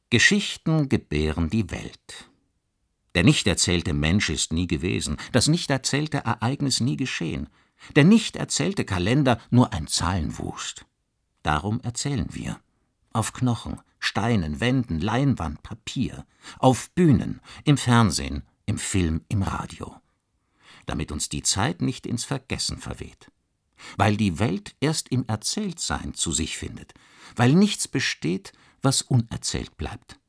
Geschichten gebären die Welt. Der nicht erzählte Mensch ist nie gewesen, das nicht erzählte Ereignis nie geschehen, der nicht erzählte Kalender nur ein Zahlenwust. Darum erzählen wir. Auf Knochen, Steinen, Wänden, Leinwand, Papier, auf Bühnen, im Fernsehen, im Film, im Radio. Damit uns die Zeit nicht ins Vergessen verweht. Weil die Welt erst im Erzähltsein zu sich findet, weil nichts besteht, was unerzählt bleibt.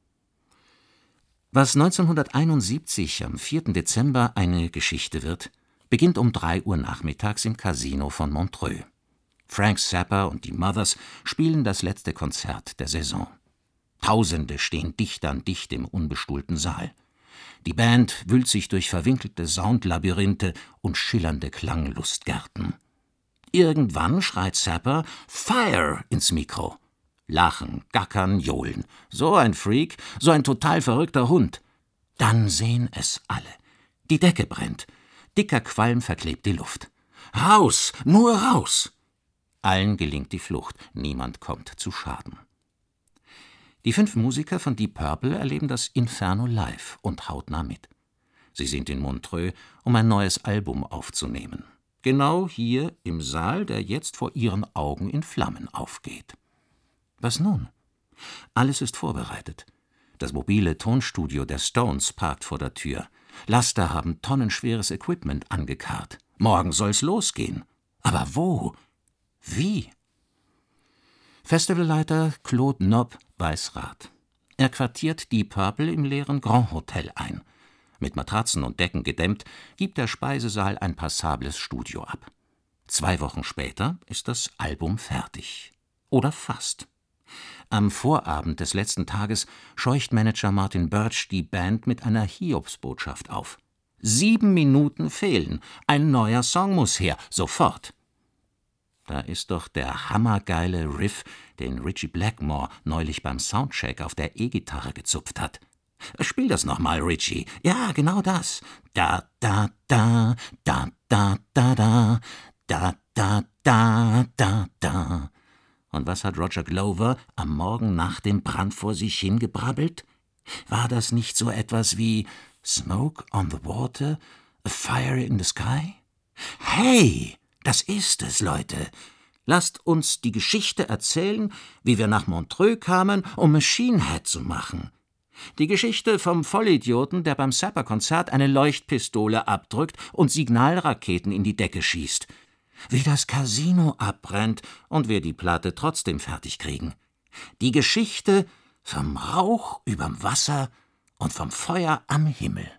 Was 1971 am 4. Dezember eine Geschichte wird, beginnt um 3 Uhr nachmittags im Casino von Montreux. Frank Zappa und die Mothers spielen das letzte Konzert der Saison. Tausende stehen dicht an dicht im unbestuhlten Saal. Die Band wühlt sich durch verwinkelte Soundlabyrinthe und schillernde Klanglustgärten. Irgendwann schreit Zappa »Fire« ins Mikro. Lachen, gackern, johlen. So ein Freak, so ein total verrückter Hund. Dann sehen es alle. Die Decke brennt. Dicker Qualm verklebt die Luft. »Raus! Nur raus!« Allen gelingt die Flucht. Niemand kommt zu Schaden. Die 5 Musiker von Deep Purple erleben das Inferno live und hautnah mit. Sie sind in Montreux, um ein neues Album aufzunehmen. Genau hier im Saal, der jetzt vor ihren Augen in Flammen aufgeht. Was nun? Alles ist vorbereitet. Das mobile Tonstudio der Stones parkt vor der Tür. Laster haben tonnenschweres Equipment angekarrt. Morgen soll's losgehen. Aber wo? Wie? Festivalleiter Claude Nob weiß Rat. Er quartiert Deep Purple im leeren Grand Hotel ein. Mit Matratzen und Decken gedämmt, gibt der Speisesaal ein passables Studio ab. 2 Wochen später ist das Album fertig. Oder fast. Am Vorabend des letzten Tages scheucht Manager Martin Birch die Band mit einer Hiobsbotschaft auf. 7 Minuten fehlen. Ein neuer Song muss her. Sofort. Da ist doch der hammergeile Riff, den Ritchie Blackmore neulich beim Soundcheck auf der E-Gitarre gezupft hat. Spiel das nochmal, Ritchie. Ja, genau das. Da, da, da, da, da, da, da, da, da, da, da, da. Und was hat Roger Glover am Morgen nach dem Brand vor sich hingebrabbelt? War das nicht so etwas wie Smoke on the Water, a Fire in the Sky? Hey, das ist es, Leute. Lasst uns die Geschichte erzählen, wie wir nach Montreux kamen, um Machine Head zu machen. Die Geschichte vom Vollidioten, der beim Zappa-Konzert eine Leuchtpistole abdrückt und Signalraketen in die Decke schießt. Wie das Casino abbrennt und wir die Platte trotzdem fertig kriegen. Die Geschichte vom Rauch überm Wasser und vom Feuer am Himmel.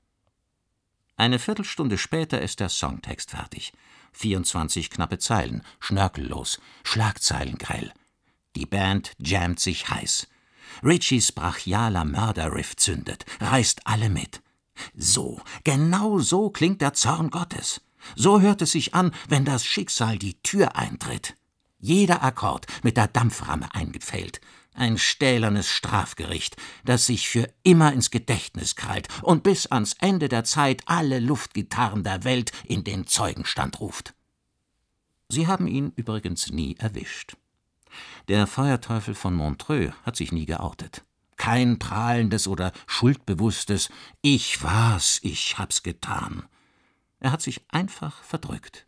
Eine Viertelstunde später ist der Songtext fertig. 24 knappe Zeilen, schnörkellos, Schlagzeilengrell. Die Band jammt sich heiß. Ritchies brachialer Mörderriff zündet, reißt alle mit. So, genau so klingt der Zorn Gottes. So hört es sich an, wenn das Schicksal die Tür eintritt. Jeder Akkord mit der Dampframme eingepfählt. Ein stählernes Strafgericht, das sich für immer ins Gedächtnis krallt und bis ans Ende der Zeit alle Luftgitarren der Welt in den Zeugenstand ruft. Sie haben ihn übrigens nie erwischt. Der Feuerteufel von Montreux hat sich nie geoutet. Kein prahlendes oder schuldbewusstes »Ich war's, ich hab's getan«. Er hat sich einfach verdrückt.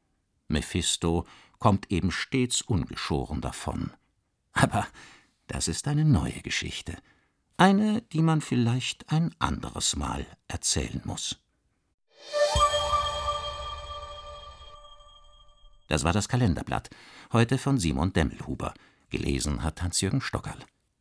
Mephisto kommt eben stets ungeschoren davon. Aber das ist eine neue Geschichte. Eine, die man vielleicht ein anderes Mal erzählen muss. Das war das Kalenderblatt, heute von Simon Demmelhuber. Gelesen hat Hans-Jürgen Stockerl.